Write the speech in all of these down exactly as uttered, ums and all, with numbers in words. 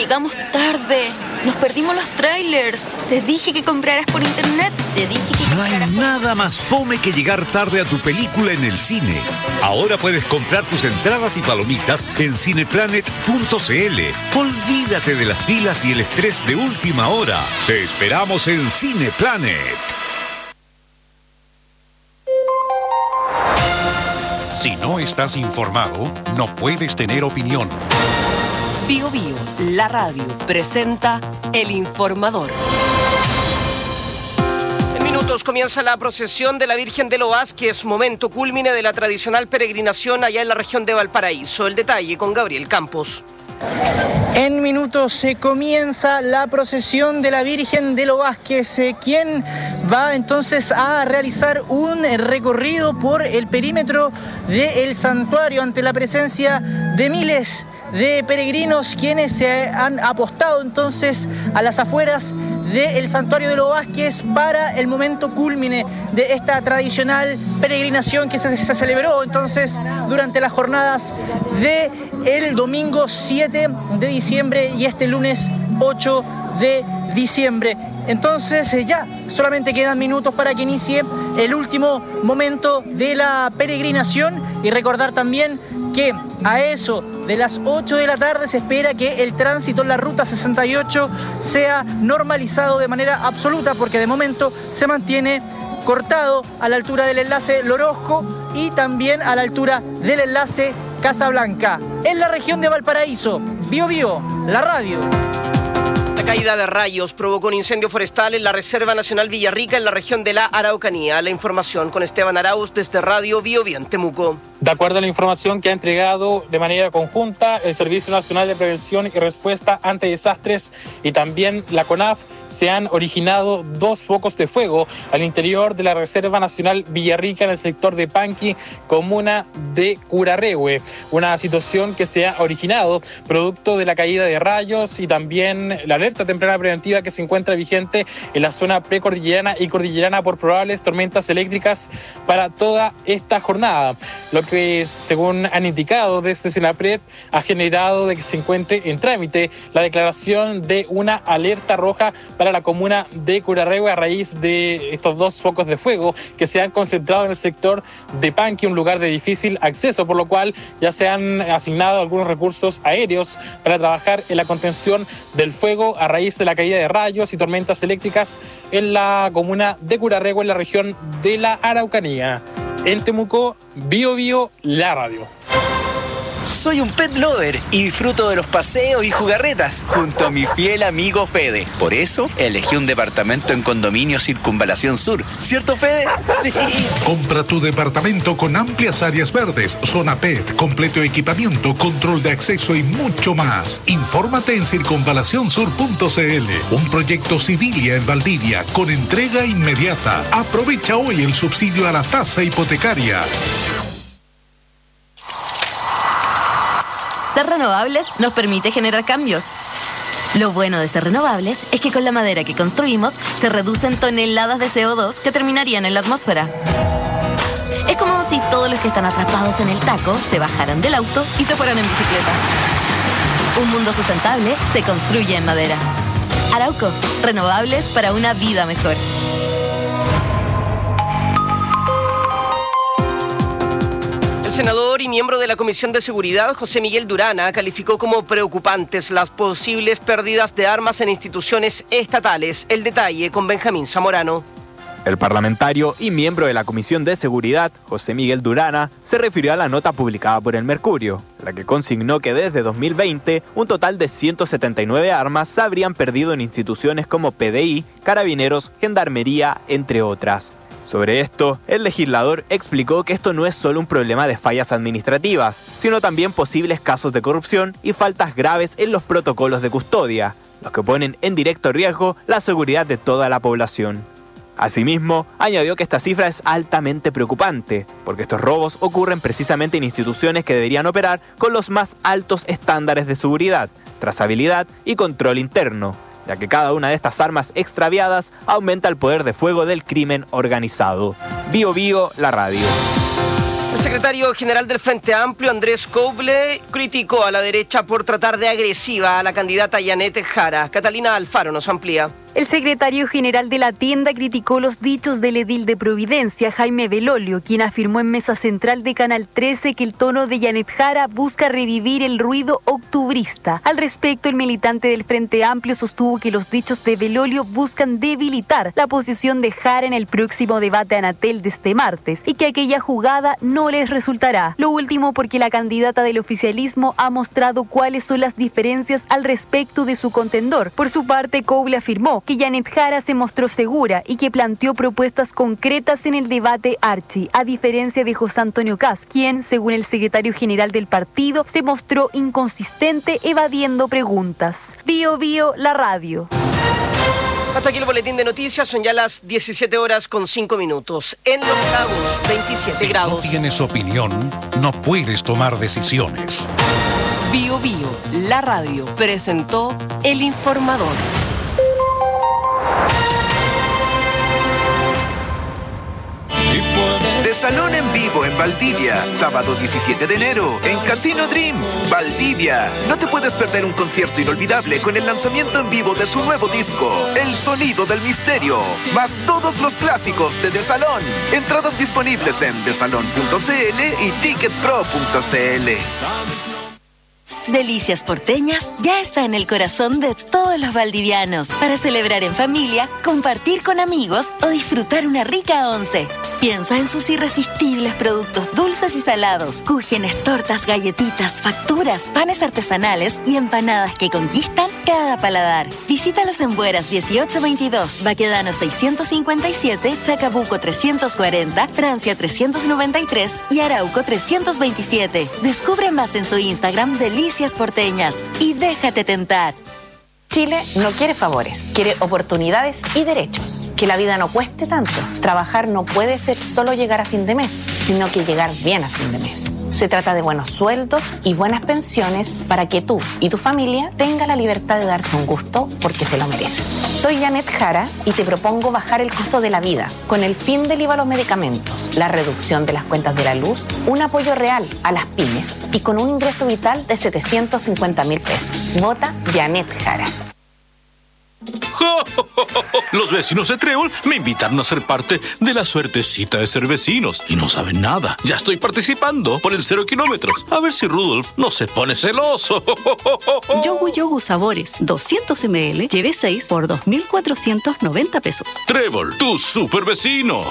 llegamos tarde. Nos perdimos los trailers. Te dije que compraras por internet. Te dije que No hay nada más fome que llegar tarde a tu película en el cine. Ahora puedes comprar tus entradas y palomitas en cineplanet punto c l. Olvídate de las filas y el estrés de última hora. Te esperamos en Cineplanet. Si no estás informado, no puedes tener opinión. Bio Bio, la radio, presenta El Informador. En minutos comienza la procesión de la Virgen de los Vázquez, momento cúlmine de la tradicional peregrinación allá en la región de Valparaíso. El detalle con Gabriel Campos. En minutos se comienza la procesión de la Virgen de los Vázquez, eh, quien va entonces a realizar un recorrido por el perímetro del santuario ante la presencia de miles de peregrinos quienes se han apostado entonces a las afueras del santuario de los Vázquez para el momento cúlmine de esta tradicional peregrinación que se, se celebró entonces durante las jornadas de el domingo siete de diciembre y este lunes ocho de diciembre. Entonces eh, ya solamente quedan minutos para que inicie el último momento de la peregrinación y recordar también que a eso de las ocho de la tarde se espera que el tránsito en la ruta sesenta y ocho sea normalizado de manera absoluta, porque de momento se mantiene cortado a la altura del enlace Lorozco y también a la altura del enlace Casablanca. En la región de Valparaíso, Bio Bio, la radio. La caída de rayos provocó un incendio forestal en la Reserva Nacional Villarrica en la región de la Araucanía. La información con Esteban Arauz desde Radio Bio Bio en Temuco. De acuerdo a la información que ha entregado de manera conjunta el Servicio Nacional de Prevención y Respuesta ante Desastres y también la CONAF, se han originado dos focos de fuego al interior de la Reserva Nacional Villarrica en el sector de Panqui, comuna de Curarrehue. Una situación que se ha originado producto de la caída de rayos y también la alerta temprana preventiva que se encuentra vigente en la zona precordillerana y cordillerana por probables tormentas eléctricas para toda esta jornada. Lo que, según han indicado desde Senapred, ha generado de que se encuentre en trámite la declaración de una alerta roja para la comuna de Curarrehue a raíz de estos dos focos de fuego que se han concentrado en el sector de Panqui, un lugar de difícil acceso, por lo cual ya se han asignado algunos recursos aéreos para trabajar en la contención del fuego a raíz de la caída de rayos y tormentas eléctricas en la comuna de Curarrehue, en la región de la Araucanía. En Temuco, Bio Bio, la radio. Soy un pet lover y disfruto de los paseos y jugarretas junto a mi fiel amigo Fede. Por eso elegí un departamento en Condominio Circunvalación Sur. ¿Cierto, Fede? Sí. Compra tu departamento con amplias áreas verdes, zona pet, completo equipamiento, control de acceso y mucho más. Infórmate en circunvalación sur punto c l. Un proyecto Civilia en Valdivia con entrega inmediata. Aprovecha hoy el subsidio a la tasa hipotecaria. Ser renovables nos permite generar cambios. Lo bueno de ser renovables es que con la madera que construimos se reducen toneladas de C O dos que terminarían en la atmósfera. Es como si todos los que están atrapados en el taco se bajaran del auto y se fueran en bicicleta. Un mundo sustentable se construye en madera. Arauco, renovables para una vida mejor. El senador y miembro de la Comisión de Seguridad, José Miguel Durana, calificó como preocupantes las posibles pérdidas de armas en instituciones estatales. El detalle con Benjamín Zamorano. El parlamentario y miembro de la Comisión de Seguridad, José Miguel Durana, se refirió a la nota publicada por El Mercurio, la que consignó que desde dos mil veinte un total de ciento setenta y nueve armas se habrían perdido en instituciones como P D I, Carabineros, Gendarmería, entre otras. Sobre esto, el legislador explicó que esto no es solo un problema de fallas administrativas, sino también posibles casos de corrupción y faltas graves en los protocolos de custodia, los que ponen en directo riesgo la seguridad de toda la población. Asimismo, añadió que esta cifra es altamente preocupante, porque estos robos ocurren precisamente en instituciones que deberían operar con los más altos estándares de seguridad, trazabilidad y control interno, ya que cada una de estas armas extraviadas aumenta el poder de fuego del crimen organizado. Bio Bio, la radio. El secretario general del Frente Amplio, Andrés Coble, criticó a la derecha por tratar de agresiva a la candidata Janet Jara. Catalina Alfaro nos amplía. El secretario general de la tienda criticó los dichos del edil de Providencia, Jaime Belolio, quien afirmó en Mesa Central de Canal trece que el tono de Janet Jara busca revivir el ruido octubrista. Al respecto, el militante del Frente Amplio sostuvo que los dichos de Belolio buscan debilitar la posición de Jara en el próximo debate Anatel de este martes y que aquella jugada no les resultará. Lo último porque la candidata del oficialismo ha mostrado cuáles son las diferencias al respecto de su contendor. Por su parte, Coble afirmó que Janet Jara se mostró segura y que planteó propuestas concretas en el debate Archi, a diferencia de José Antonio Kast, quien, según el secretario general del partido, se mostró inconsistente evadiendo preguntas. Bio Bio, la radio. Hasta aquí el boletín de noticias, son ya las diecisiete horas con cinco minutos. En Los Lagos, veintisiete si grados. Si no tienes opinión, no puedes tomar decisiones. Bio Bio, la radio, presentó El Informador. Desalón en vivo en Valdivia, sábado diecisiete de enero, en Casino Dreams, Valdivia. No te puedes perder un concierto inolvidable con el lanzamiento en vivo de su nuevo disco, El Sonido del Misterio, más todos los clásicos de Desalón. Entradas disponibles en desalón punto cl y ticket pro punto cl. Delicias Porteñas ya está en el corazón de todos los valdivianos para celebrar en familia, compartir con amigos o disfrutar una rica once. Piensa en sus irresistibles productos dulces y salados, cúgenes, tortas, galletitas, facturas, panes artesanales y empanadas que conquistan cada paladar. Visítalos en Bueras dieciocho veintidós, Baquedano seiscientos cincuenta y siete, Chacabuco trescientos cuarenta, Francia trescientos noventa y tres y Arauco trescientos veintisiete. Descubre más en su Instagram Delicias Porteñas y déjate tentar. Chile no quiere favores, quiere oportunidades y derechos. Que la vida no cueste tanto. Trabajar no puede ser solo llegar a fin de mes, sino que llegar bien a fin de mes. Se trata de buenos sueldos y buenas pensiones para que tú y tu familia tengan la libertad de darse un gusto porque se lo merecen. Soy Janet Jara y te propongo bajar el costo de la vida con el fin del I V A a los medicamentos, la reducción de las cuentas de la luz, un apoyo real a las pymes y con un ingreso vital de setecientos cincuenta mil pesos. Vota Janet Jara. Los vecinos de Trébol me invitaron a ser parte de la suertecita de ser vecinos y no saben nada. Ya estoy participando por el cero kilómetros. A ver si Rudolf no se pone celoso. Yogu Yogu Sabores, doscientos mililitros, lleve seis por dos mil cuatrocientos noventa pesos. Trébol, tu super vecino.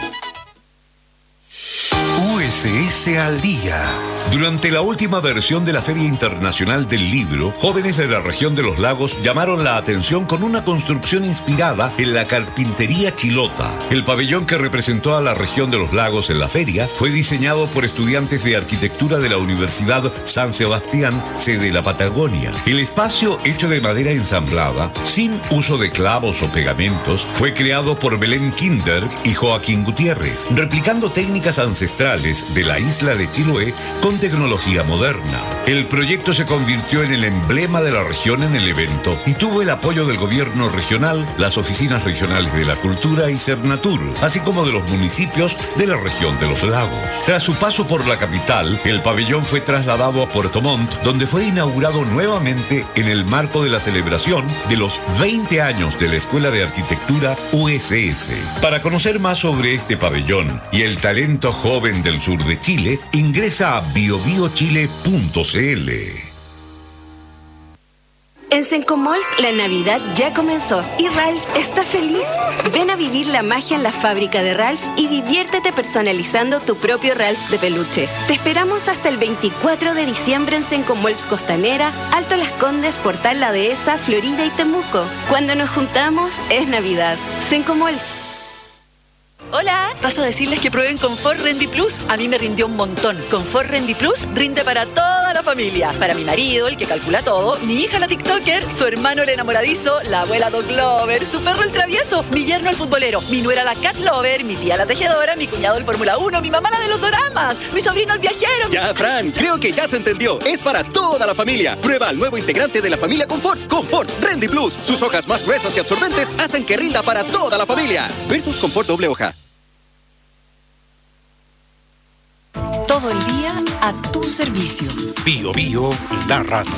U S S al día. Durante la última versión de la Feria Internacional del Libro, jóvenes de la región de los lagos llamaron la atención con una construcción inspirada en la carpintería chilota. El pabellón que representó a la región de los lagos en la feria fue diseñado por estudiantes de arquitectura de la Universidad San Sebastián, sede de la Patagonia. El espacio, hecho de madera ensamblada, sin uso de clavos o pegamentos, fue creado por Belén Kinderg y Joaquín Gutiérrez, replicando técnicas ancestrales de la isla de Chiloé con tecnología moderna. El proyecto se convirtió en el emblema de la región en el evento y tuvo el apoyo del gobierno regional, las oficinas regionales de la cultura y Cernatur, así como de los municipios de la región de los lagos. Tras su paso por la capital, el pabellón fue trasladado a Puerto Montt, donde fue inaugurado nuevamente en el marco de la celebración de los veinte años de la Escuela de Arquitectura U S S. Para conocer más sobre este pabellón y el talento joven del sur de Chile, ingresa a bio bio chile punto c l. En Sencomalls la Navidad ya comenzó y Ralph está feliz. Ven a vivir la magia en la fábrica de Ralph y diviértete personalizando tu propio Ralph de peluche. Te esperamos hasta el veinticuatro de diciembre en Sencomalls Costanera, Alto Las Condes, Portal La Dehesa, Florida y Temuco. Cuando nos juntamos es Navidad. Sencomalls. Hola, paso a decirles que prueben Confort Rendy Plus. A mí me rindió un montón. Confort Rendy Plus rinde para toda la familia. Para mi marido, el que calcula todo, mi hija la TikToker, su hermano el enamoradizo, la abuela Dog Lover, su perro el travieso, mi yerno el futbolero, mi nuera la Cat Lover, mi tía la tejedora, mi cuñado el Fórmula uno, mi mamá la de los doramas, mi sobrino el viajero. Ya, Fran, creo que ya se entendió. Es para toda la familia. Prueba el nuevo integrante de la familia Confort, Confort Rendy Plus. Sus hojas más gruesas y absorbentes hacen que rinda para toda la familia. Versus Confort doble hoja. Todo el día a tu servicio. Bio Bio, la radio.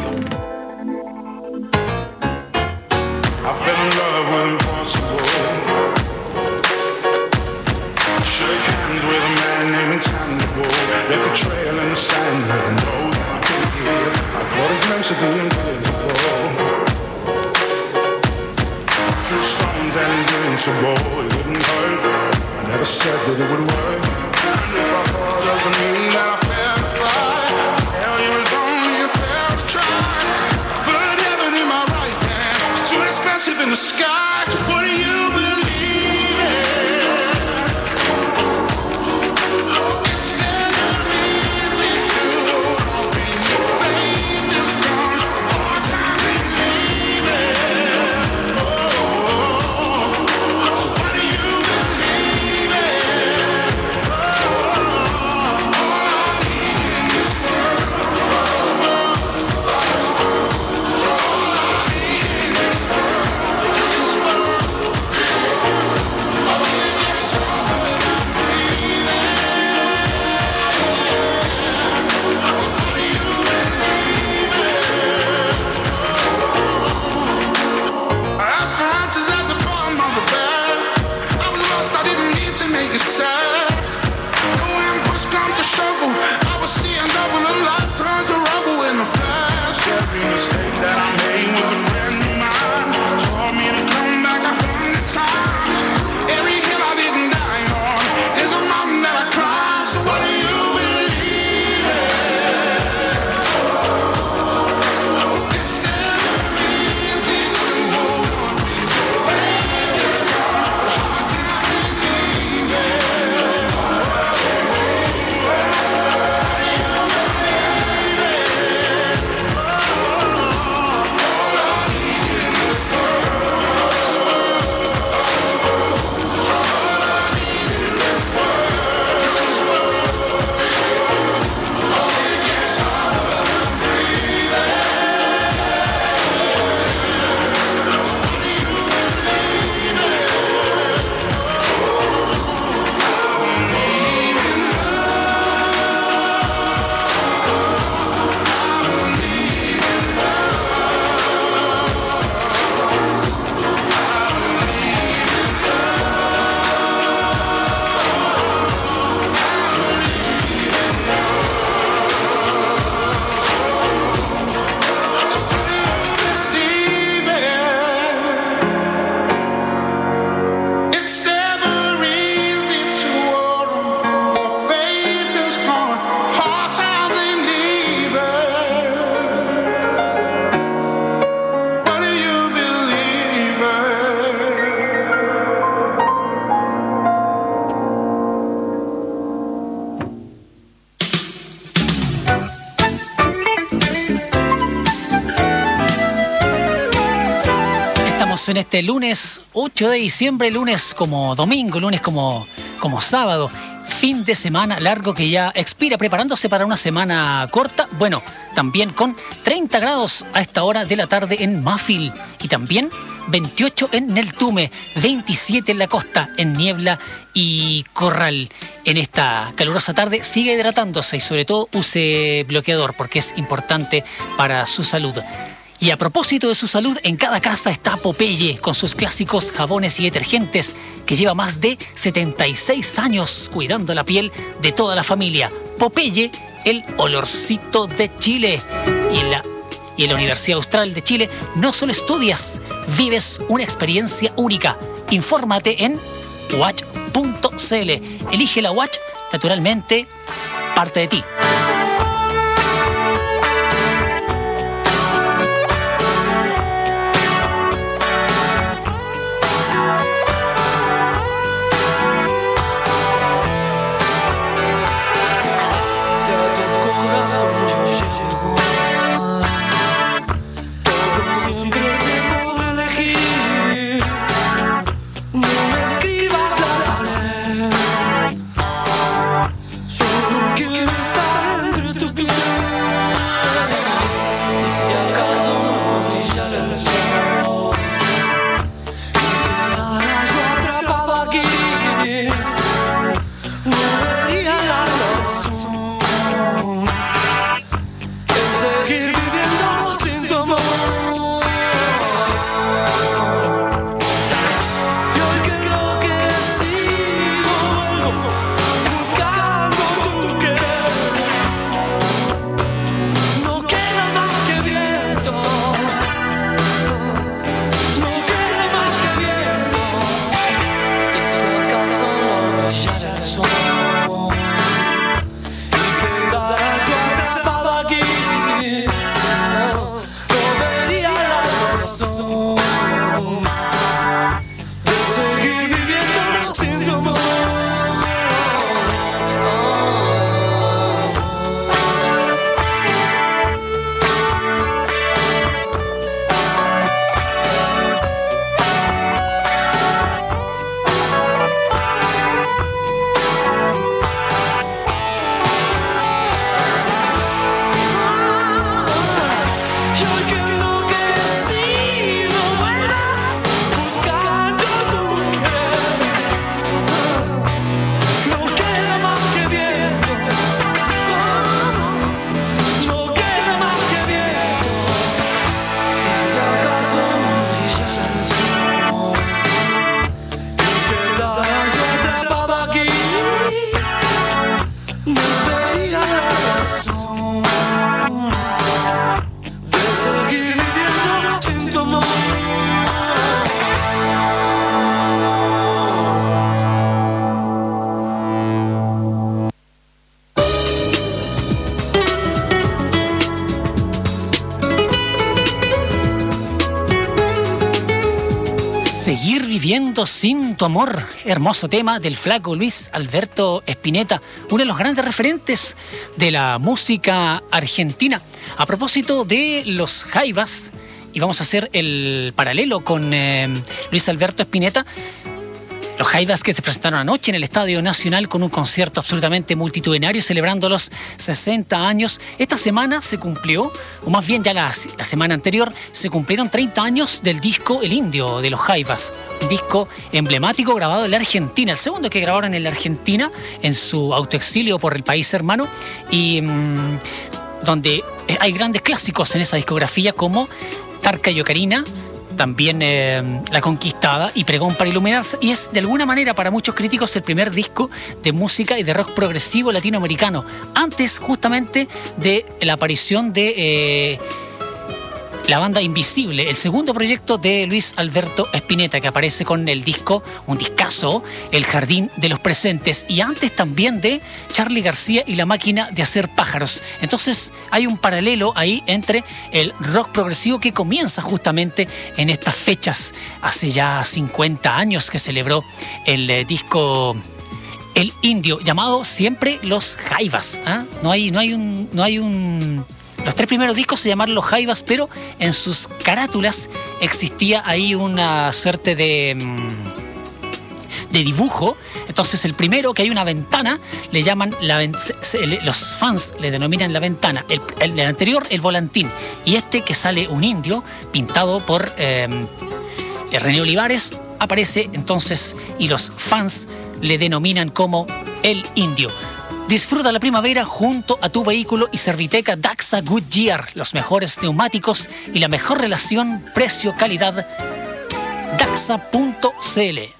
I fell in love with impossible. Shook hands with a man named Intangible. Left a trail in the sand, let him know that I could hear. I caught a glimpse of the invisible. Threw stones and invincible. It didn't hurt. I never said that it would work. And if I fall, doesn't mean that I fail to fly. Failure is only a fail to try. Put heaven in my right hand. It's too expensive in the sky. So what do you believe in? It's never easy to open your faith is gone. Hard times in leaving. Oh, so what do you believe in? All I need in this world. All I need in this world. I asked for answers at the bottom of the bed. I was lost, I didn't need to make it sad. No when push come to shovel, I was seeing double and life turned to rubble in a flash. Every mistake that I made was a friend of mine. Taught me to come back a hundred times. Every hill I didn't die on is a mountain that I climbed. So what do you believe in? It's never easy to hold on when your faith is gone. Hard times in leaving. It's never easy to hold on. Your faith is gone. Hard times in leaving. What do you believe in? Estamos en este lunes ocho de diciembre, lunes como domingo, lunes como, como sábado, fin de semana largo que ya expira, preparándose para una semana corta. Bueno, también con treinta grados a esta hora de la tarde en Mafil y también veintiocho en Neltume, veintisiete en la costa, en Niebla y Corral. En esta calurosa tarde sigue hidratándose y sobre todo use bloqueador porque es importante para su salud. Y a propósito de su salud, en cada casa está Popeye, con sus clásicos jabones y detergentes, que lleva más de setenta y seis años cuidando la piel de toda la familia. Popeye, el olorcito de Chile. Y en la, y en la Universidad Austral de Chile no solo estudias, vives una experiencia única. Infórmate en watch punto c l. Elige la Watch, naturalmente, parte de ti. Seguir viviendo sin tu amor. Hermoso tema del flaco Luis Alberto Spinetta, uno de los grandes referentes de la música argentina. A propósito de los Jaivas, y vamos a hacer el paralelo con eh, Luis Alberto Spinetta, los Jaivas que se presentaron anoche en el Estadio Nacional con un concierto absolutamente multitudinario celebrando los sesenta años. Esta semana se cumplió, o más bien ya la, la semana anterior, se cumplieron treinta años del disco El Indio de los Jaivas. Un disco emblemático grabado en la Argentina, el segundo que grabaron en la Argentina en su autoexilio por el país hermano, y mmm, donde hay grandes clásicos en esa discografía como Tarca y Ocarina, también eh, La Conquistada y Pregón para Iluminarse, y es de alguna manera para muchos críticos el primer disco de música y de rock progresivo latinoamericano, antes justamente de la aparición de eh, la banda Invisible, el segundo proyecto de Luis Alberto Spinetta, que aparece con el disco, un discazo, El Jardín de los Presentes, y antes también de Charly García y La Máquina de Hacer Pájaros. Entonces hay un paralelo ahí entre el rock progresivo que comienza justamente en estas fechas, hace ya cincuenta años que celebró el eh, disco El Indio, llamado siempre Los Jaivas. ¿eh? No hay, no hay un... No hay un Los tres primeros discos se llamaron Los Jaivas, pero en sus carátulas existía ahí una suerte de, de dibujo. Entonces el primero, que hay una ventana, le llaman, la, los fans le denominan la ventana. El, el, el anterior, el volantín. Y este, que sale un indio pintado por eh, René Olivares, aparece entonces y los fans le denominan como El Indio. Disfruta la primavera junto a tu vehículo y Serviteca Daxa Goodyear, los mejores neumáticos y la mejor relación precio-calidad. Daxa punto c l.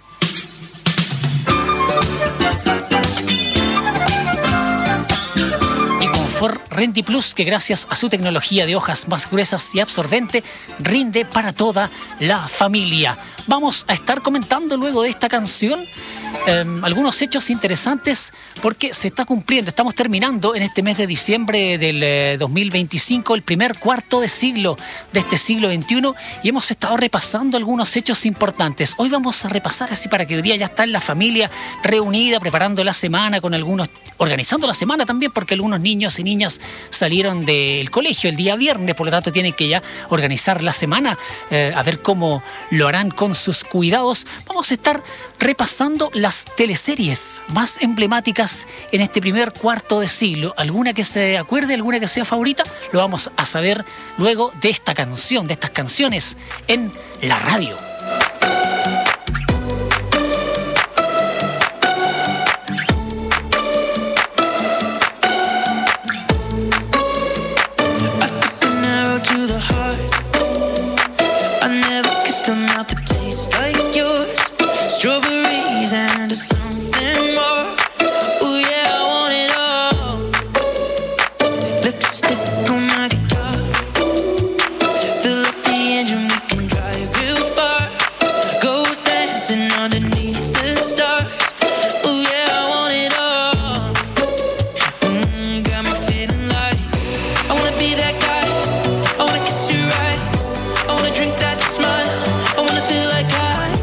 Y Confort Rendi Plus, que gracias a su tecnología de hojas más gruesas y absorbente, rinde para toda la familia. Vamos a estar comentando luego de esta canción Eh, algunos hechos interesantes, porque se está cumpliendo, estamos terminando en este mes de diciembre del eh, dos mil veinticinco el primer cuarto de siglo de este siglo veintiuno, y hemos estado repasando algunos hechos importantes. Hoy vamos a repasar así para que hoy día ya está en la familia reunida, preparando la semana con algunos, organizando la semana también, porque algunos niños y niñas salieron del colegio el día viernes, por lo tanto tienen que ya organizar la semana, eh, a ver cómo lo harán con sus cuidados. Vamos a estar repasando las teleseries más emblemáticas en este primer cuarto de siglo. Alguna que se acuerde, alguna que sea favorita, lo vamos a saber luego de esta canción, de estas canciones en la radio. Strawberries and something more. Ooh yeah, I want it all. Lipstick on my guitar. Fill up the engine, we can drive real far. Go dancing underneath the stars. Ooh yeah, I want it all. Mm, got me feeling like I wanna be that guy. I wanna kiss your eyes. I wanna drink that smile. I wanna feel like I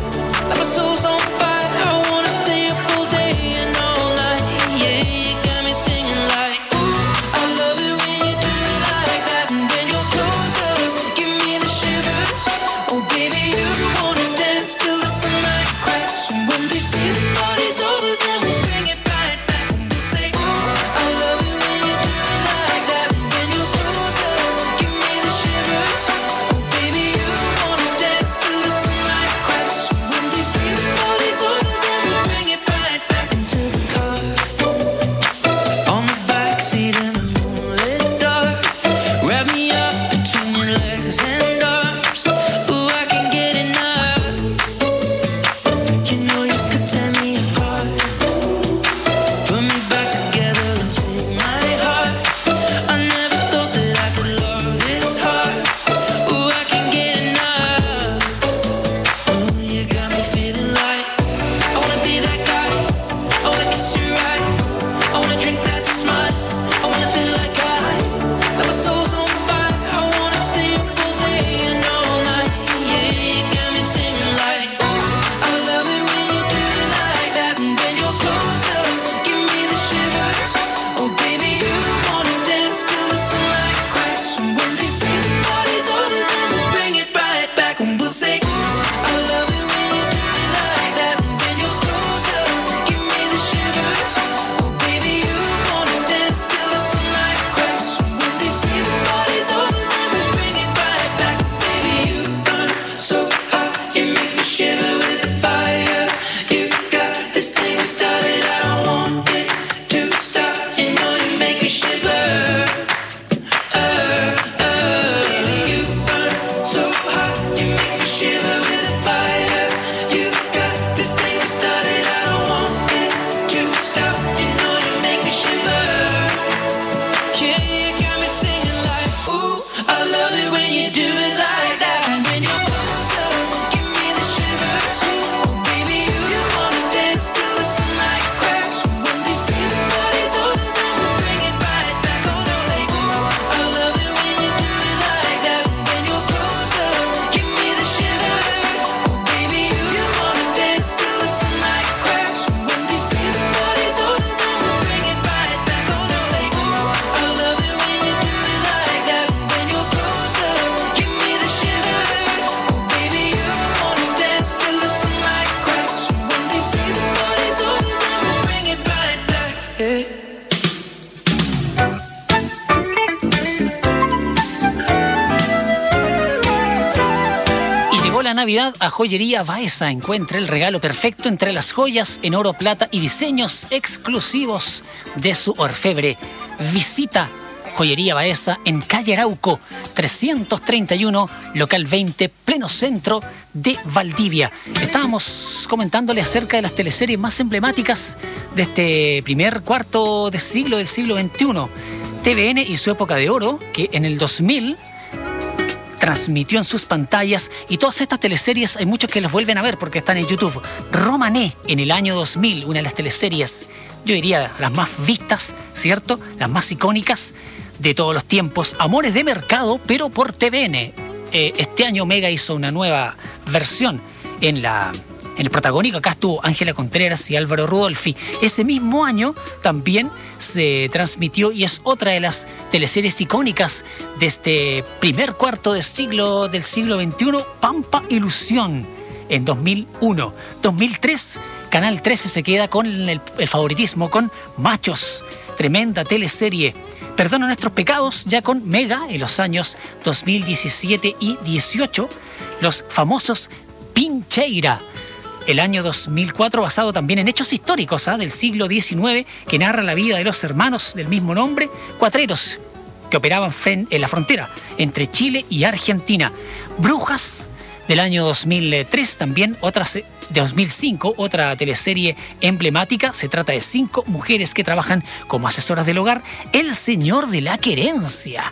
Llegó la Navidad a Joyería Baeza. Encuentre el regalo perfecto entre las joyas en oro, plata y diseños exclusivos de su orfebre. Visita Joyería Baeza en calle Arauco, trescientos treinta y uno, local veinte, pleno centro de Valdivia. Estábamos comentándole acerca de las teleseries más emblemáticas de este primer cuarto de siglo del siglo veintiuno. T V N y su época de oro, que en el dos mil transmitió en sus pantallas, y todas estas teleseries hay muchos que las vuelven a ver porque están en YouTube. Romané en el año dos mil, una de las teleseries, yo diría las más vistas, ¿cierto? Las más icónicas de todos los tiempos. Amores de mercado, pero por T V N. Eh, este año Mega hizo una nueva versión en la... En el protagónico acá estuvo Ángela Contreras y Álvaro Rudolphy. Ese mismo año también se transmitió, y es otra de las teleseries icónicas de este primer cuarto de siglo del siglo veintiuno, Pampa Ilusión, en dos mil uno. dos mil tres, Canal trece se queda con el, el favoritismo con Machos, tremenda teleserie. Perdona nuestros pecados, ya con Mega en los años dos mil diecisiete y dieciocho. Los famosos Pincheira. El año dos mil cuatro, basado también en hechos históricos ¿eh? del siglo diecinueve, que narra la vida de los hermanos del mismo nombre, cuatreros, que operaban en la frontera entre Chile y Argentina. Brujas, del año dos mil tres, también otra, de dos mil cinco, otra teleserie emblemática. Se trata de cinco mujeres que trabajan como asesoras del hogar. El Señor de la Querencia,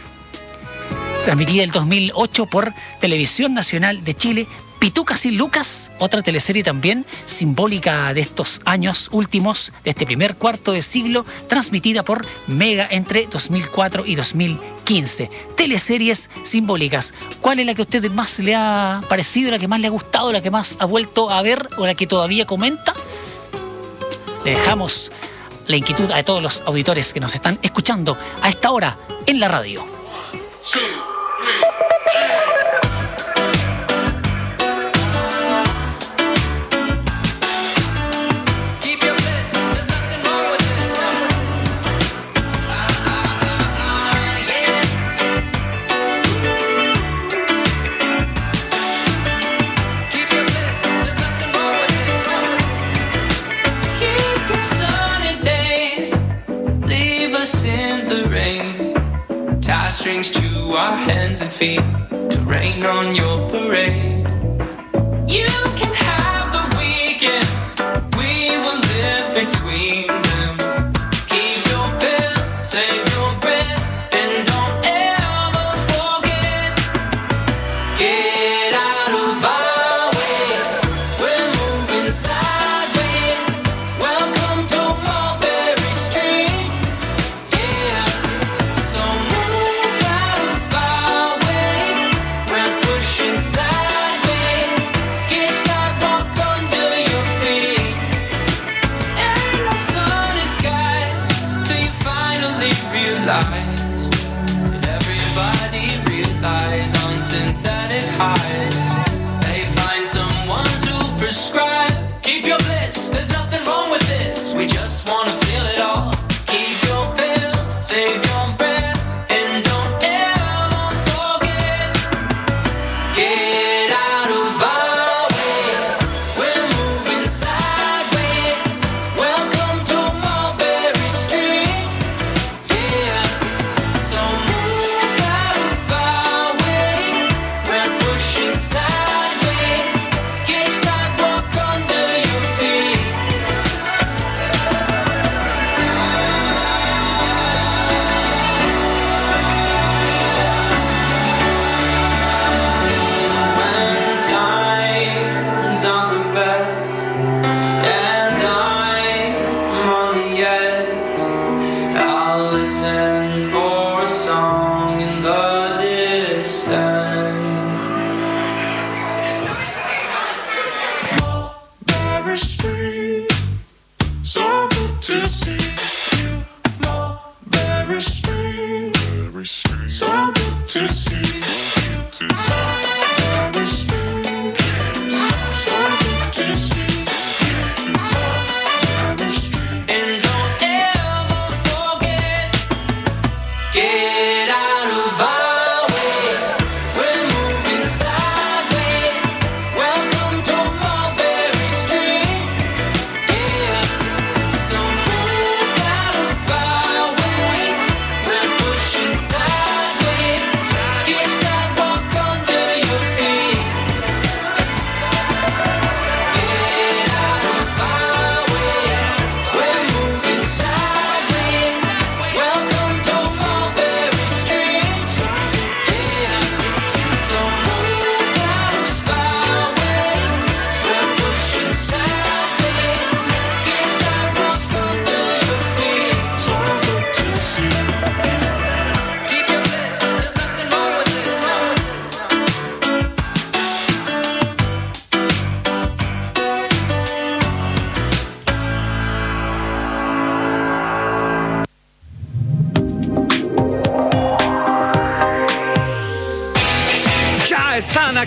transmitida el dos mil ocho por Televisión Nacional de Chile. Pitucas y Lucas, otra teleserie también simbólica de estos años últimos, de este primer cuarto de siglo, transmitida por Mega entre dos mil cuatro y dos mil quince. Teleseries simbólicas. ¿Cuál es la que a usted más le ha parecido, la que más le ha gustado, la que más ha vuelto a ver o la que todavía comenta? Le dejamos la inquietud a todos los auditores que nos están escuchando a esta hora en la radio. Sí. Strings to our hands and feet to rain on your parade. You can have the weekends, we will live between them. Keep your pills, save your breath, and don't ever forget. Get out of our way, we're moving sideways. Welcome to Mulberry Street, yeah. So move out of our way, we're pushing sideways. Get sidewalk under your feet. Ain't no sunny skies till you finally realize that everybody relies on synthetic highs. They find someone to prescribe. Keep your bliss, there's nothing wrong with this. We just wanna feel it all. Keep your pills, save your breath, and don't ever forget. Get out of our way, we're moving sideways. Welcome to Mulberry Street, yeah. So move out of our way, we're pushing sideways. Get sidewalk under your feet. When times are the best and I'm on the edge, I'll listen for. for a song in the distance.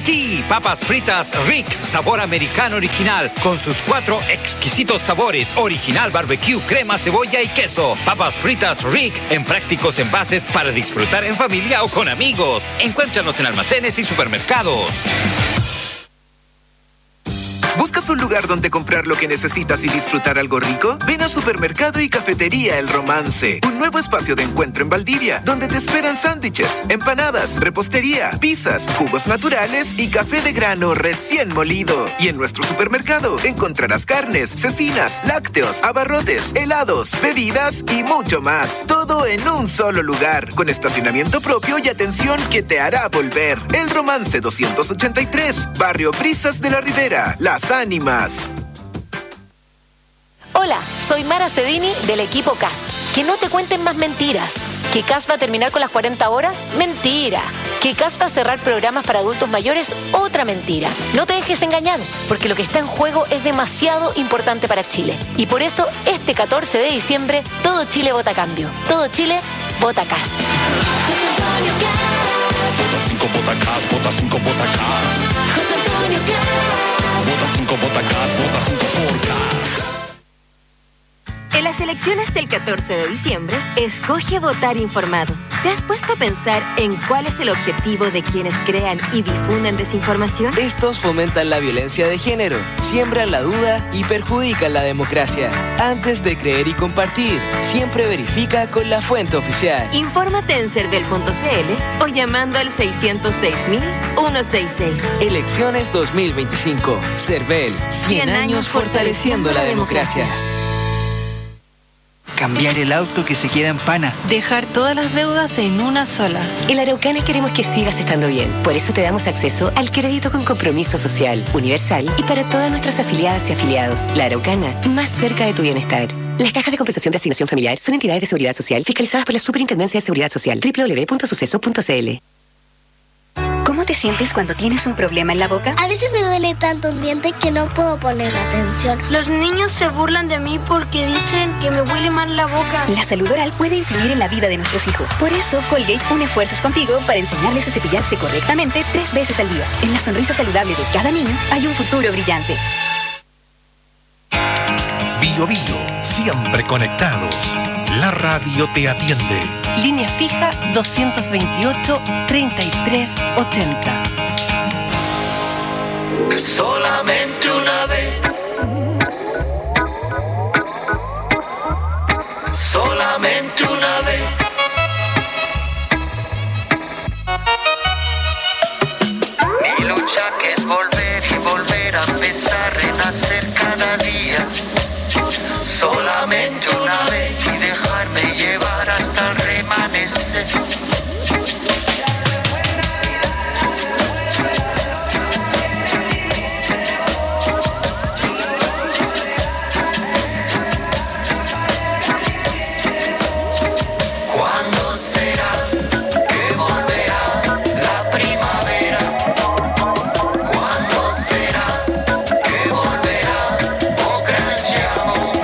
Aquí, papas fritas Rick, sabor americano original, con sus cuatro exquisitos sabores, original, barbecue, crema, cebolla y queso. Papas fritas Rick, en prácticos envases para disfrutar en familia o con amigos. Encuéntranos en almacenes y supermercados. ¿Buscas un lugar donde comprar lo que necesitas y disfrutar algo rico? Ven a Supermercado y Cafetería El Romance, un nuevo espacio de encuentro en Valdivia, donde te esperan sándwiches, empanadas, repostería, pizzas, jugos naturales y café de grano recién molido. Y en nuestro supermercado encontrarás carnes, cecinas, lácteos, abarrotes, helados, bebidas y mucho más. Todo en un solo lugar, con estacionamiento propio y atención que te hará volver. El Romance doscientos ochenta y tres, Barrio Brisas de la Ribera, Las Ánimas. Hola, soy Mara Cedini del equipo Cast. Que no te cuenten más mentiras. ¿Que Cast va a terminar con las cuarenta horas? Mentira. ¿Que Cast va a cerrar programas para adultos mayores? Otra mentira. No te dejes engañar, porque lo que está en juego es demasiado importante para Chile. Y por eso, este catorce de diciembre, todo Chile vota cambio. Todo Chile vota Cast. Vota cinco, vota Cast, vota cinco, vota Cast. José Antonio Cast. Vota cinco, vota Cast, vota cinco por Cast. En las elecciones del catorce de diciembre, escoge votar informado. ¿Te has puesto a pensar en cuál es el objetivo de quienes crean y difunden desinformación? Estos fomentan la violencia de género, siembran la duda y perjudican la democracia. Antes de creer y compartir, siempre verifica con la fuente oficial. Infórmate en cervel punto c l o llamando al seiscientos seis mil ciento sesenta y seis. Elecciones dos mil veinticinco. Cervel, cien años fortaleciendo la democracia. Cambiar el auto que se queda en pana. Dejar todas las deudas en una sola. En la Araucana queremos que sigas estando bien. Por eso te damos acceso al crédito con compromiso social, universal y para todas nuestras afiliadas y afiliados. La Araucana, más cerca de tu bienestar. Las cajas de compensación de asignación familiar son entidades de seguridad social fiscalizadas por la Superintendencia de Seguridad Social. doble u doble u doble u punto suceso punto c l. ¿Cómo te sientes cuando tienes un problema en la boca? A veces me duele tanto un diente que no puedo poner atención. Los niños se burlan de mí porque dicen que me huele mal la boca. La salud oral puede influir en la vida de nuestros hijos. Por eso, Colgate une fuerzas contigo para enseñarles a cepillarse correctamente tres veces al día. En la sonrisa saludable de cada niño hay un futuro brillante. Bio Bio, siempre conectados. La radio te atiende. Línea fija doscientos veintiocho, treinta y tres ochenta. Solamente una vez. Solamente una vez. Mi lucha que es volver y volver a empezar, renacer cada día. Solamente una vez y dejarme llevar hasta el remanecer. ¿Cuándo será que volverá la primavera? ¿Cuándo será que volverá oh gran amor?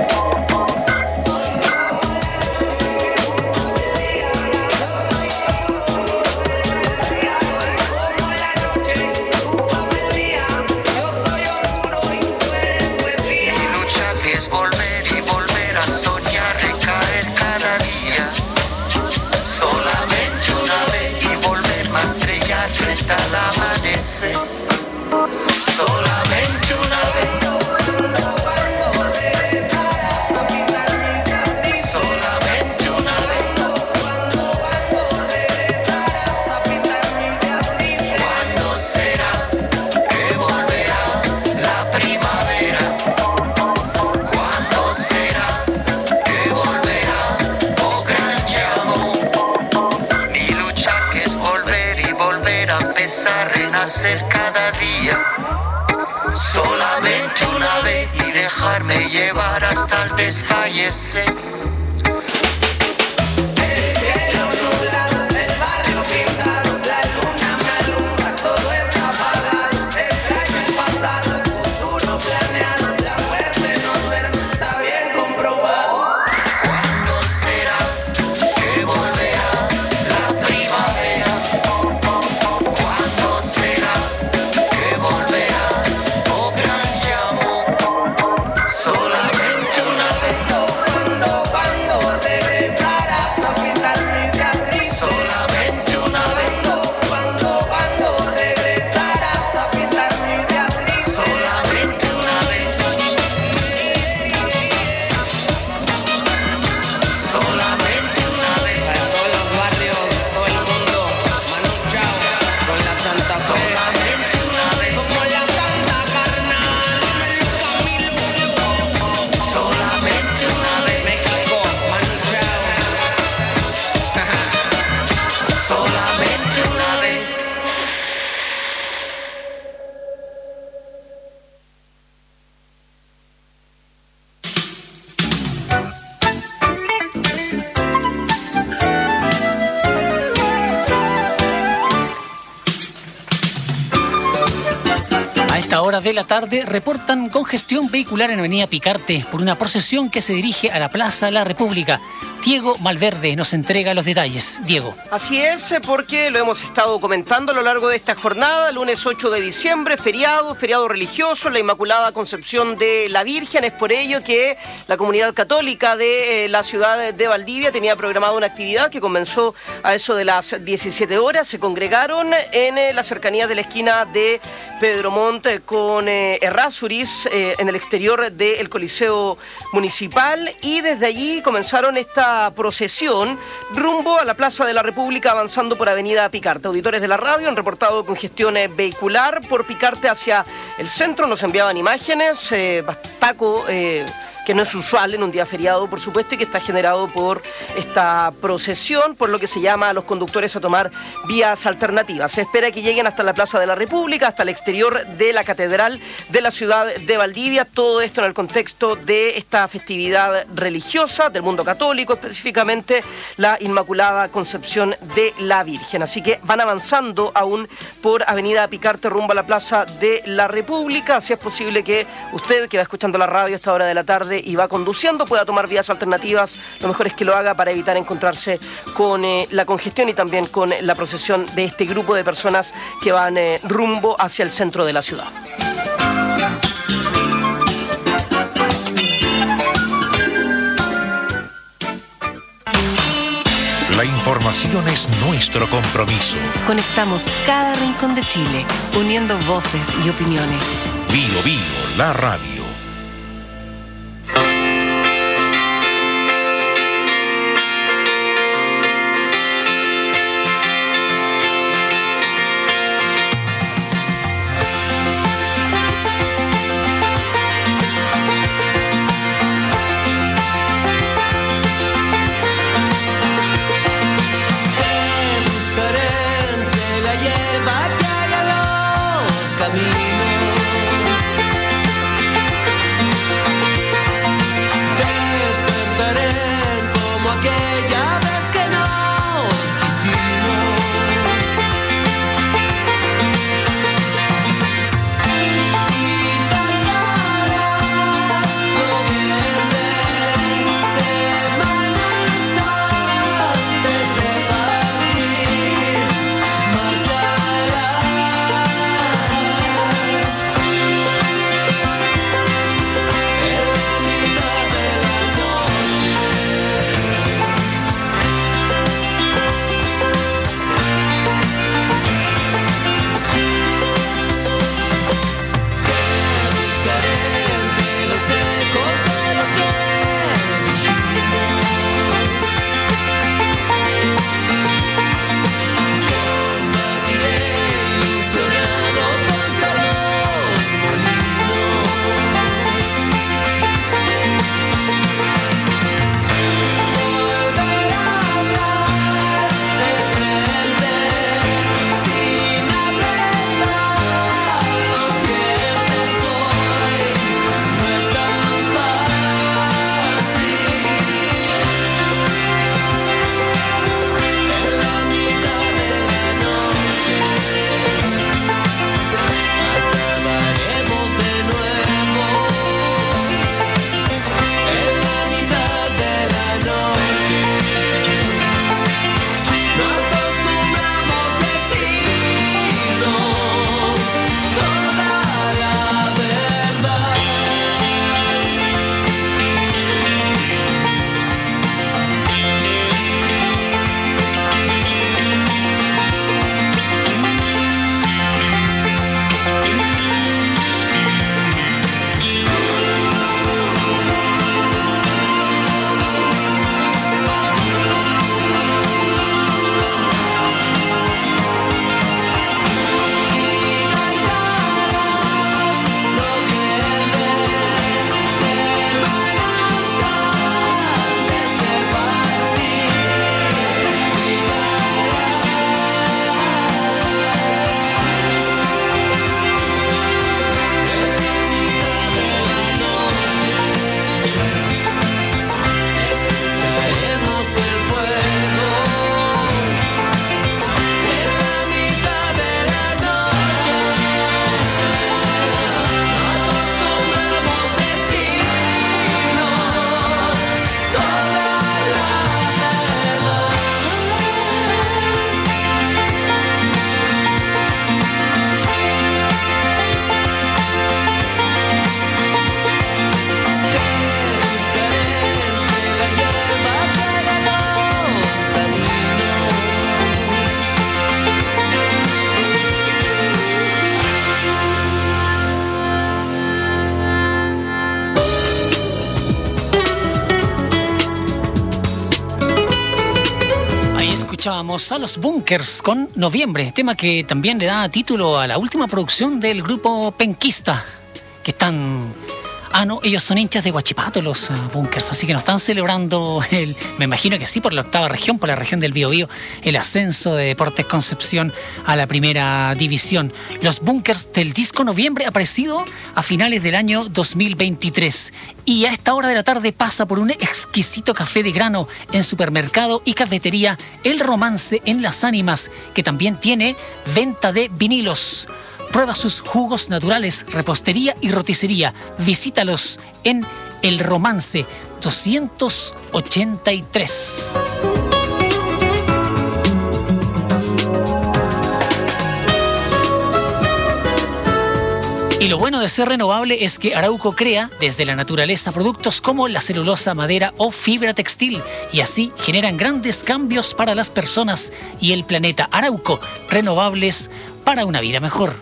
Al amanecer, solamente una vez. Solamente una vez. ¿Cuándo será que volverá la primavera? ¿Cuándo será que volverá oh gran amor? Mi lucha que es volver y volver a empezar, renacer cada día. Solamente una vez y dejarme llevar hasta el desfallecer. esta hora de la tarde reportan congestión vehicular en Avenida Picarte por una procesión que se dirige a la Plaza de la República. Diego Malverde nos entrega los detalles. Diego. Así es, porque lo hemos estado comentando a lo largo de esta jornada, lunes ocho de diciembre, feriado, feriado religioso, la Inmaculada Concepción de la Virgen. Es por ello que la comunidad católica de eh, la ciudad de Valdivia tenía programada una actividad que comenzó a eso de las diecisiete horas. Se congregaron en eh, la cercanía de la esquina de Pedro Montt con eh, Errázuriz, eh, en el exterior del Coliseo Municipal, y desde allí comenzaron esta procesión rumbo a la Plaza de la República, avanzando por Avenida Picarte. Auditores de la radio han reportado congestión vehicular por Picarte hacia el centro. Nos enviaban imágenes, eh, Bastaco, eh, que no es usual en un día feriado, por supuesto, y que está generado por esta procesión, por lo que se llama a los conductores a tomar vías alternativas. Se espera que lleguen hasta la Plaza de la República, hasta el exterior de la Catedral de la ciudad de Valdivia. Todo esto en el contexto de esta festividad religiosa del mundo católico, específicamente la Inmaculada Concepción de la Virgen. Así que van avanzando aún por Avenida Picarte rumbo a la Plaza de la República. Así es posible que usted, que va escuchando la radio a esta hora de la tarde y va conduciendo, pueda tomar vías alternativas. Lo mejor es que lo haga para evitar encontrarse con eh, la congestión y también con la procesión de este grupo de personas que van eh, rumbo hacia el centro de la ciudad. La información es nuestro compromiso. Conectamos cada rincón de Chile, uniendo voces y opiniones. Bio Bio, la radio. Caminos escuchábamos a los Bunkers con Noviembre, tema que también le da título a la última producción del grupo penquista, que están... Ah, no, ellos son hinchas de Huachipato, los uh, Bunkers, así que no están celebrando, el, me imagino que sí, por la octava región, por la región del Biobío, el ascenso de Deportes Concepción a la primera división. Los Bunkers del disco Noviembre, aparecido a finales del año dos mil veintitrés. Y a esta hora de la tarde pasa por un exquisito café de grano en supermercado y cafetería El Romance en Las Ánimas, que también tiene venta de vinilos. Prueba sus jugos naturales, repostería y roticería. Visítalos en El Romance doscientos ochenta y tres. Y lo bueno de ser renovable es que Arauco crea desde la naturaleza productos como la celulosa, madera o fibra textil, y así generan grandes cambios para las personas y el planeta. Arauco, renovables para una vida mejor.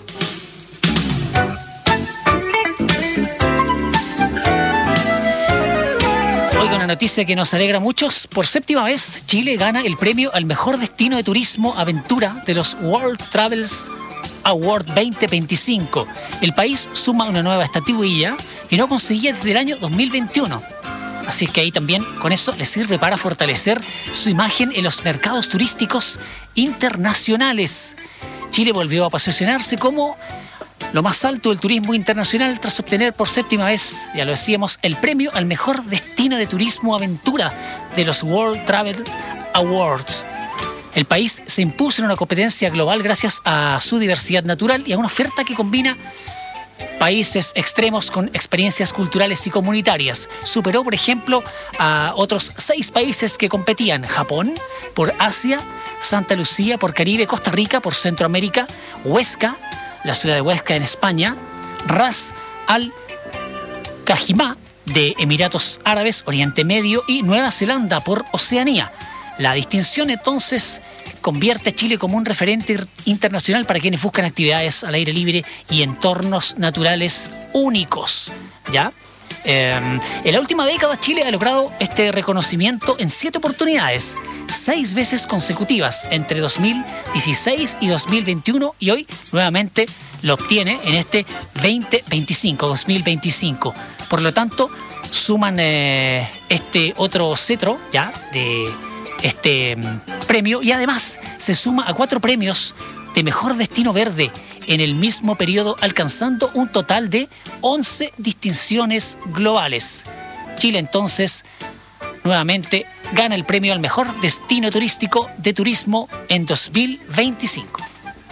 Oiga, una noticia que nos alegra a muchos. Por séptima vez, Chile gana el premio al mejor destino de turismo aventura de los World Travels Award veinte veinticinco. El país suma una nueva estatuilla que no conseguía desde el año dos mil veintiuno. Así es que ahí también con eso le sirve para fortalecer su imagen en los mercados turísticos internacionales. Chile volvió a posicionarse como lo más alto del turismo internacional tras obtener por séptima vez, ya lo decíamos, el premio al mejor destino de turismo aventura de los World Travel Awards. El país se impuso en una competencia global gracias a su diversidad natural y a una oferta que combina países extremos con experiencias culturales y comunitarias. Superó, por ejemplo, a otros seis países que competían: Japón por Asia, Santa Lucía por Caribe, Costa Rica por Centroamérica, Huesca, la ciudad de Huesca en España, Ras Al Khaimah de Emiratos Árabes, Oriente Medio, y Nueva Zelanda por Oceanía. La distinción entonces convierte a Chile como un referente internacional para quienes buscan actividades al aire libre y entornos naturales únicos, ¿ya? Eh, en la última década Chile ha logrado este reconocimiento en siete oportunidades, seis veces consecutivas entre dos mil dieciséis y dos mil veintiuno, y hoy nuevamente lo obtiene en este veinte veinticinco, dos mil veinticinco. Por lo tanto, suman eh, este otro cetro ya de este um, premio, y además se suma a cuatro premios de mejor destino verde en el mismo periodo, alcanzando un total de once distinciones globales. Chile entonces nuevamente gana el premio al mejor destino turístico de turismo en dos mil veinticinco.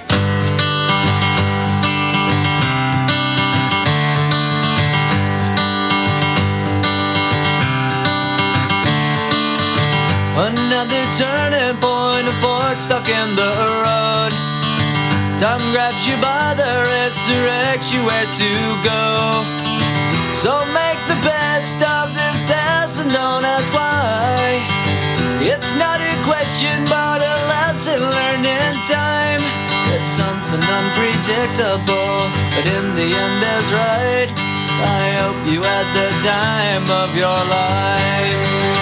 Another turning point, a fork stuck in the road. Time grabs you by the wrist, directs you where to go. So make the best of this test and don't ask why. It's not a question but a lesson learned in time. It's something unpredictable, but in the end is right. I hope you had the time of your life.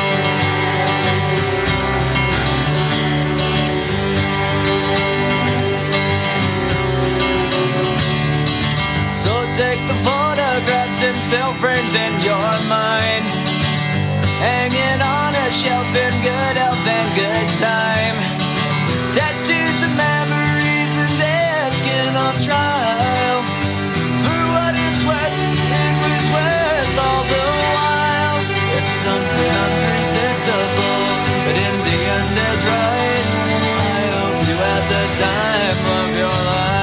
So take the photographs and still frames in your mind, hanging on a shelf in good health and good time. Tattoos and memories and dead skin on trial. For what it's worth, it was worth all the while. It's something unpredictable, but in the end is right. I hope you had the time of your life.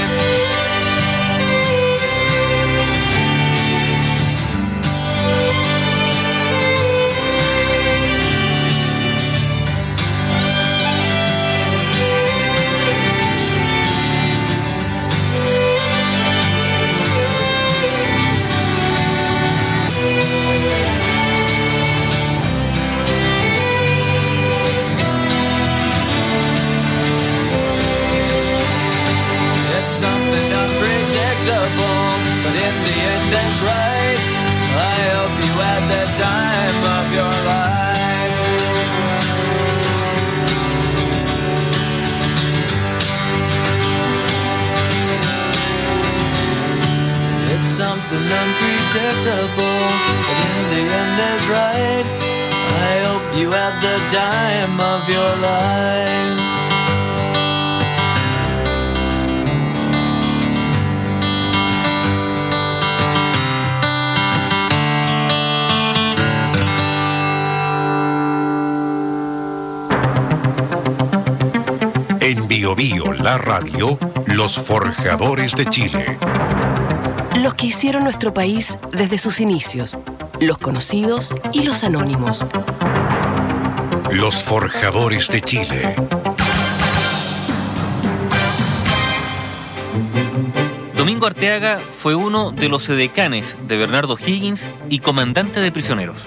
But in the end that's right. I hope you had the time of your life. something unpredictable, but in the end is right. I hope you had the time of your life. En Bio Bio, la radio, los forjadores de Chile. Los que hicieron nuestro país desde sus inicios, los conocidos y los anónimos. Los forjadores de Chile. Domingo Arteaga fue uno de los edecanes de Bernardo Higgins y comandante de prisioneros.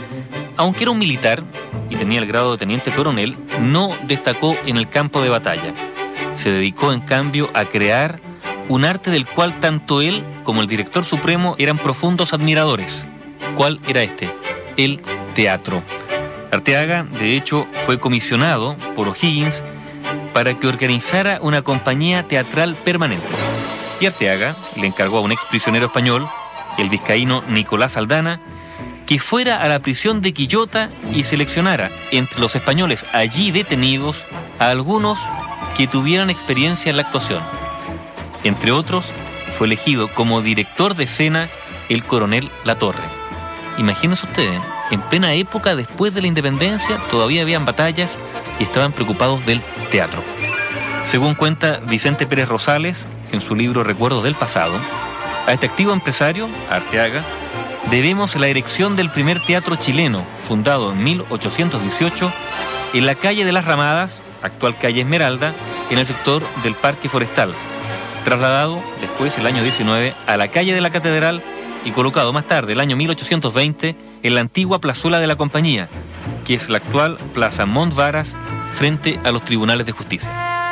Aunque era un militar y tenía el grado de teniente coronel, no destacó en el campo de batalla. Se dedicó, en cambio, a crear un arte del cual tanto él como el director supremo eran profundos admiradores. ¿Cuál era este? El teatro. Arteaga, de hecho, fue comisionado por O'Higgins para que organizara una compañía teatral permanente. Y Arteaga le encargó a un exprisionero español, el vizcaíno Nicolás Aldana, que fuera a la prisión de Quillota y seleccionara entre los españoles allí detenidos a algunos que tuvieran experiencia en la actuación. Entre otros, fue elegido como director de escena el coronel Latorre. Imagínense ustedes, en plena época después de la independencia, todavía habían batallas y estaban preocupados del teatro. Según cuenta Vicente Pérez Rosales, en su libro Recuerdos del Pasado, a este activo empresario, Arteaga, debemos la erección del primer teatro chileno, fundado en mil ochocientos dieciocho, en la calle de las Ramadas, actual calle Esmeralda, en el sector del Parque Forestal, trasladado después, el año diecinueve, a la calle de la Catedral y colocado más tarde, el año mil ochocientos veinte, en la antigua plazuela de la Compañía, que es la actual Plaza Montvaras, frente a los tribunales de justicia.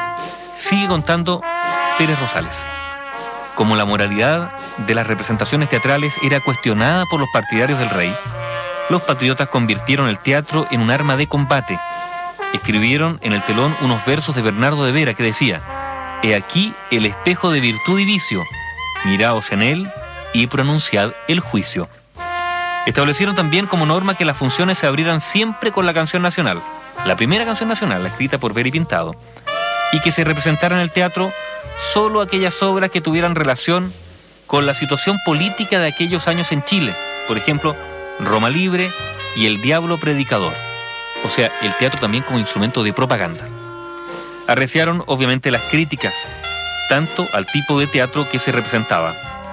Sigue contando Pérez Rosales. Como la moralidad de las representaciones teatrales era cuestionada por los partidarios del rey, los patriotas convirtieron el teatro en un arma de combate. Escribieron en el telón unos versos de Bernardo de Vera que decía: «He aquí el espejo de virtud y vicio, miraos en él y pronunciad el juicio». Establecieron también como norma que las funciones se abrieran siempre con la canción nacional, la primera canción nacional, la escrita por Vera y Pintado, y que se representaran en el teatro solo aquellas obras que tuvieran relación con la situación política de aquellos años en Chile, por ejemplo, Roma Libre y El Diablo Predicador, o sea, el teatro también como instrumento de propaganda. Arreciaron obviamente las críticas, tanto al tipo de teatro que se representaba.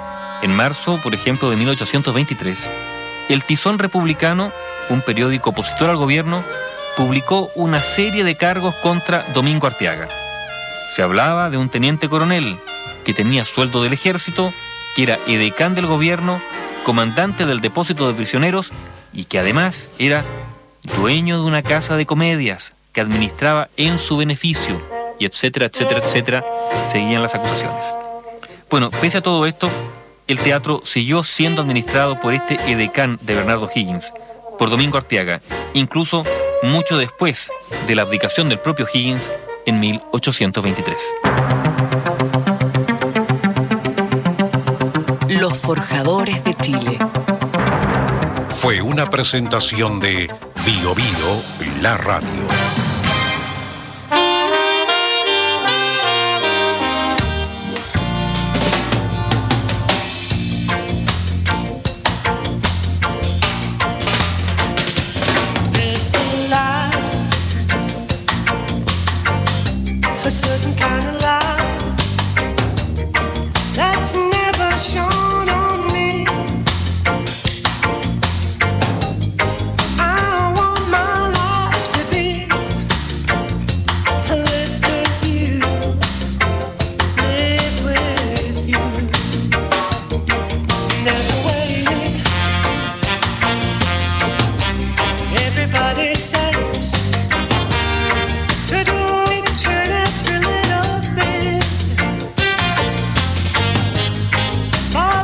En marzo, por ejemplo, de mil ochocientos veintitrés, El Tizón Republicano, un periódico opositor al gobierno, publicó una serie de cargos contra Domingo Arteaga. Se hablaba de un teniente coronel que tenía sueldo del ejército, que era edecán del gobierno, comandante del depósito de prisioneros y que además era dueño de una casa de comedias que administraba en su beneficio, y etcétera, etcétera, etcétera, seguían las acusaciones. Bueno, pese a todo esto, el teatro siguió siendo administrado por este edecán de Bernardo Higgins, por Domingo Arteaga, incluso mucho después de la abdicación del propio Higgins en mil ochocientos veintitrés. Los forjadores de Chile. Fue una presentación de Bio Bio, la radio. A certain kind of light that's never shone on me. I want my life to be lived with you, live with you. There's a way everybody says to do each and every little thing. Oh,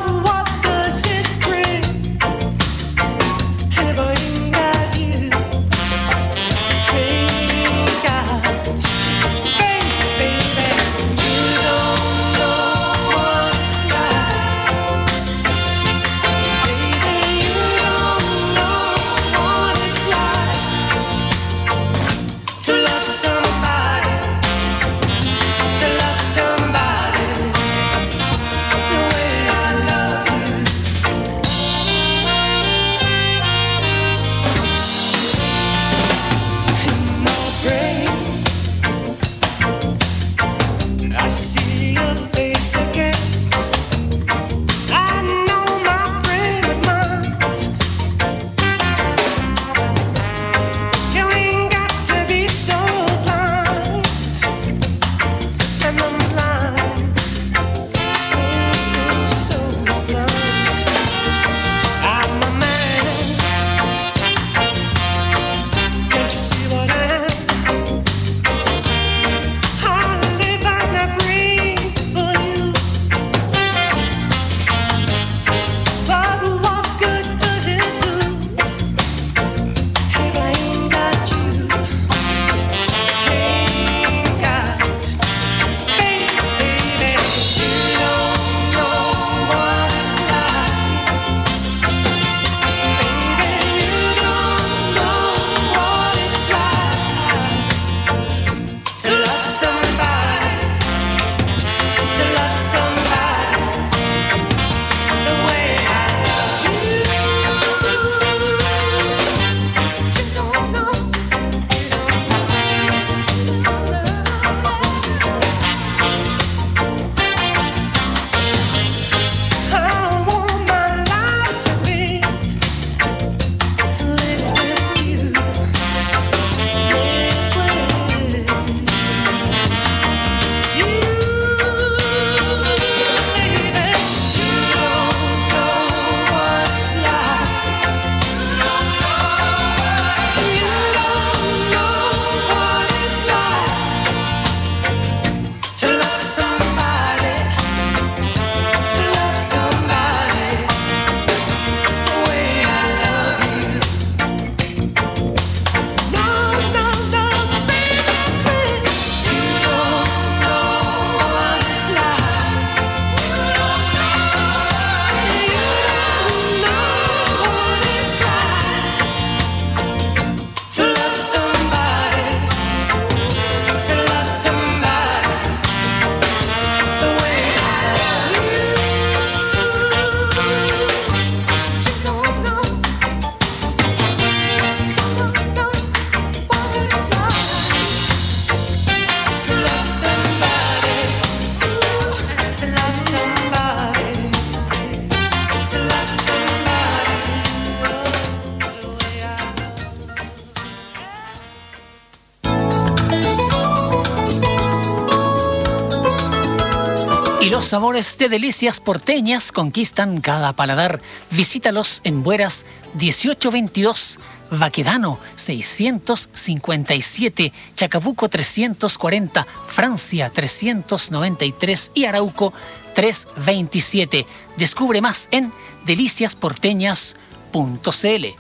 sabores de delicias porteñas conquistan cada paladar. Visítalos en Bueras dieciocho veintidós, Baquedano seiscientos cincuenta y siete, Chacabuco trescientos cuarenta, Francia trescientos noventa y tres y Arauco trescientos veintisiete. Descubre más en delicias porteñas punto c l.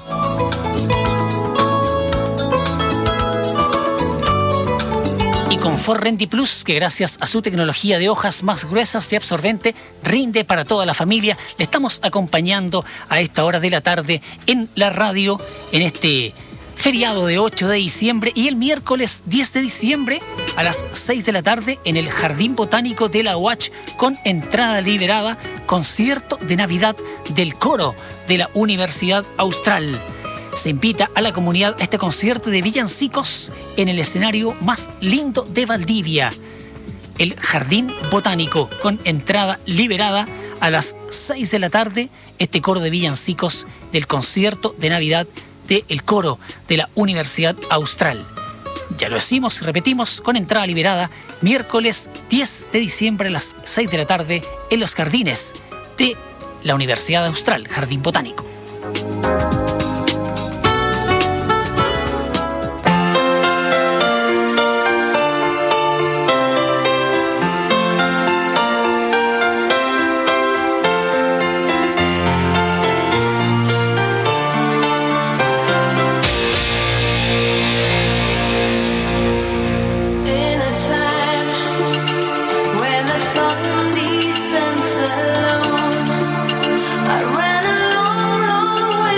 Y Confort Rendi Plus, que gracias a su tecnología de hojas más gruesas y absorbente, rinde para toda la familia. Le estamos acompañando a esta hora de la tarde en la radio, en este feriado de ocho de diciembre, y el miércoles diez de diciembre a las seis de la tarde en el Jardín Botánico de la U A C H, con entrada liberada, concierto de Navidad del coro de la Universidad Austral. Se invita a la comunidad a este concierto de villancicos en el escenario más lindo de Valdivia, el Jardín Botánico, con entrada liberada a las seis de la tarde, este coro de villancicos del concierto de Navidad del coro de la Universidad Austral. Ya lo decimos, repetimos, con entrada liberada, miércoles diez de diciembre a las seis de la tarde en los jardines de la Universidad Austral, Jardín Botánico. Descends alone. I ran a long, long way.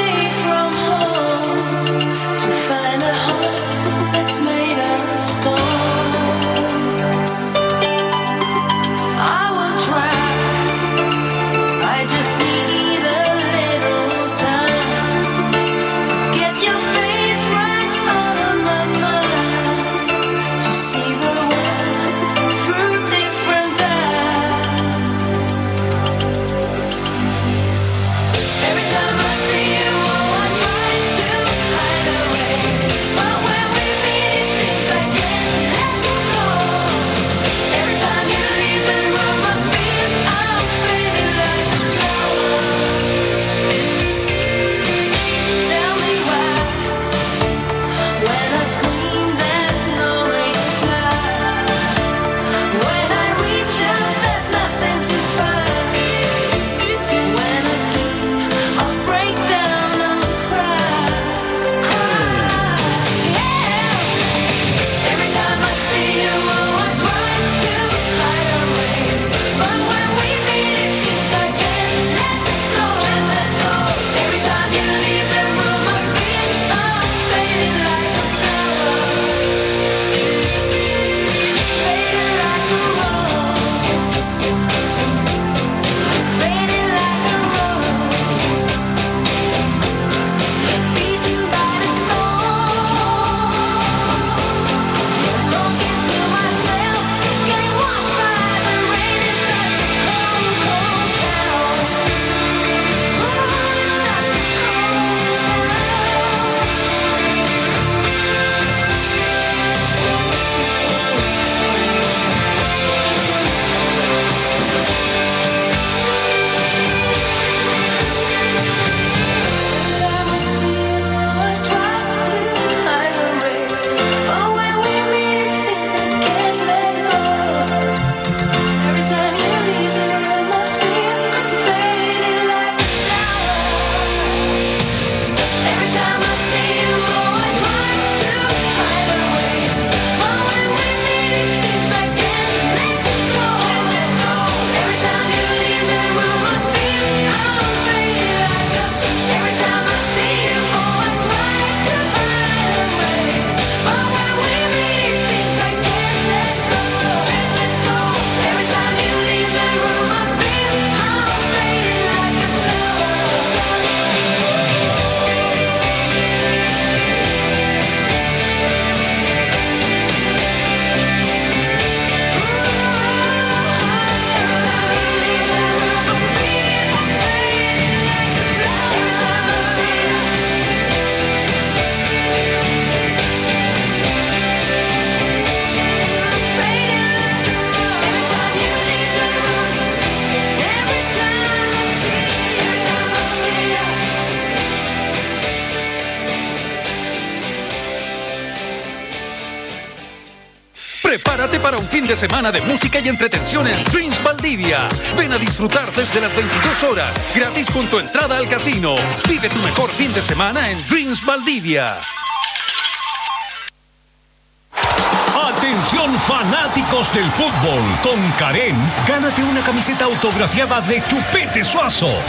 para un fin de semana de música y entretención en Dreams Valdivia. Ven a disfrutar desde las veintidós horas, gratis con tu entrada al casino. Vive tu mejor fin de semana en Dreams Valdivia. Atención fanáticos del fútbol, con Karen, gánate una camiseta autografiada de Chupete Suazo.